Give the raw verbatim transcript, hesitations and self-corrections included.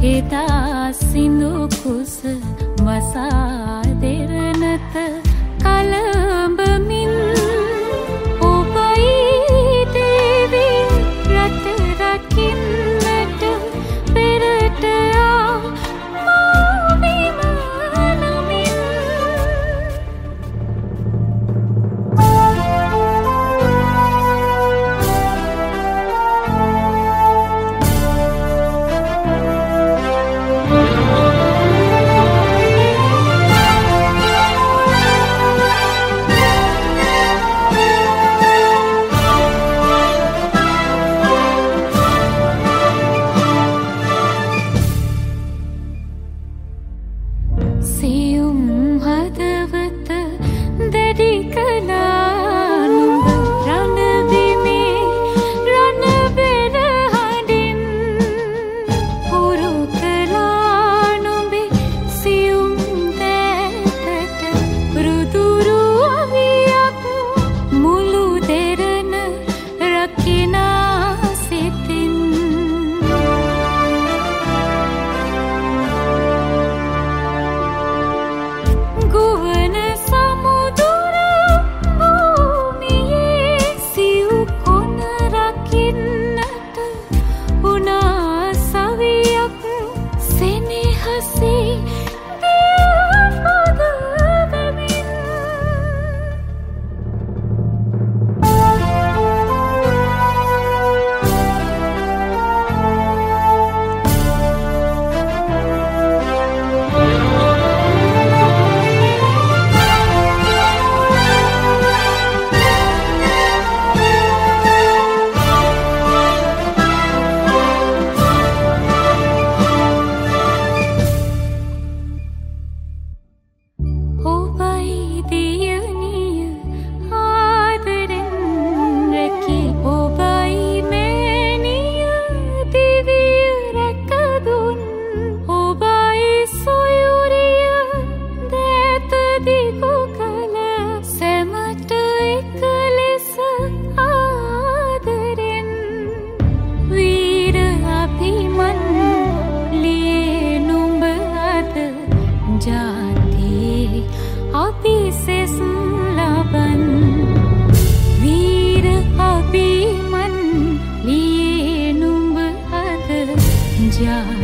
එදා සිඳු කුස වසා දෙරණත කලඹමින් ඔබයි දේවි රට රකින්නට පෙරට ආ මාවිම නමින්. සියුම් හදවත දැඩි කළා නුඹ රණබිමේ රණබෙර හඬින්. හුරු කළා නුඹේ සියුම් දෑතට රුදුරු අවියක් මුළු දෙරණ රකිනා සිතින්. ගුවන සමුදුර භූමියේ සිව් කොන රකින්නට උනා සවියක් සෙනෙහසේ දිය පද වෙමින්. ඔබයි දියණිය ආදරෙන් රැකි ඔබයි මෑණිය දිවිය රැකදුන්. ඔබයි සොයුරිය දෑත දිගු කළ සැමට එක ලෙස ආදරෙන්. වීර අභිමන් ලියේ නුඹ අද ජාතියේ අපි සෙස් ලබන්. වීර අභිමන් ලියේ නුඹ අද ජාතියේ